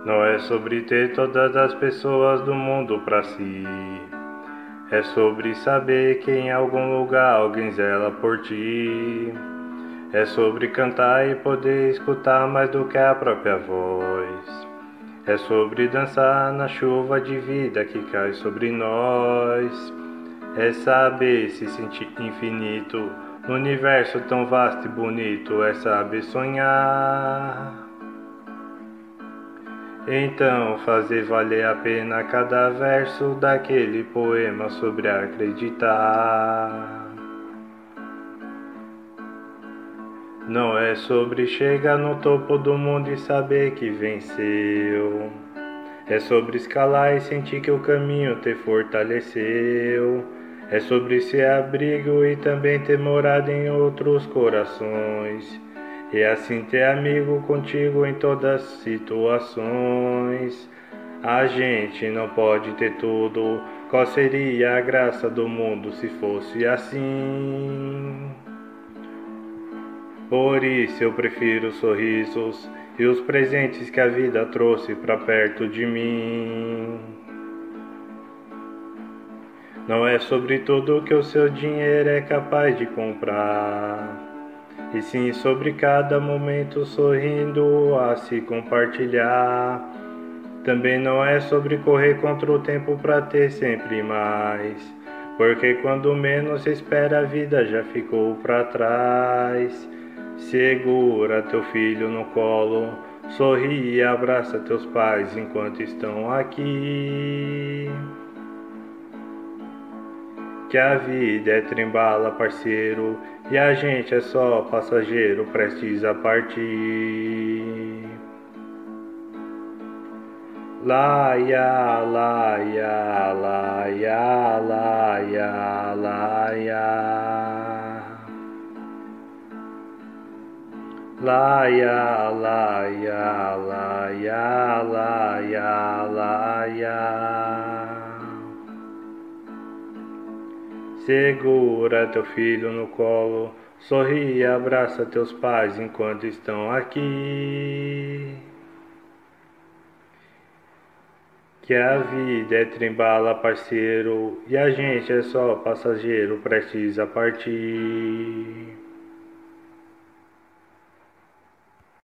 Não é sobre ter todas as pessoas do mundo pra si. É sobre saber que em algum lugar alguém zela por ti. É sobre cantar e poder escutar mais do que a própria voz. É sobre dançar na chuva de vida que cai sobre nós. É saber se sentir infinito no universo tão vasto e bonito. É saber sonhar. Então fazer valer a pena cada verso daquele poema sobre acreditar. Não é sobre chegar no topo do mundo e saber que venceu. É sobre escalar e sentir que o caminho te fortaleceu. É sobre ser abrigo e também ter morado em outros corações. E assim ter amigo contigo em todas as situações. A gente não pode ter tudo. Qual seria a graça do mundo se fosse assim? Por isso eu prefiro os sorrisos e os presentes que a vida trouxe pra perto de mim. Não é sobre tudo que o seu dinheiro é capaz de comprar, e sim sobre cada momento sorrindo a se compartilhar. Também não é sobre correr contra o tempo pra ter sempre mais, porque quando menos espera a vida já ficou pra trás. Segura teu filho no colo, sorri e abraça teus pais enquanto estão aqui. Que a vida é trem-bala, parceiro, e a gente é só passageiro prestes a partir. Laia, laia, laia, laia, laia. Laia, laia, laia, laia, laia. Segura teu filho no colo, sorri e abraça teus pais enquanto estão aqui. Que a vida é trem-bala, parceiro, e a gente é só passageiro prestes a partir.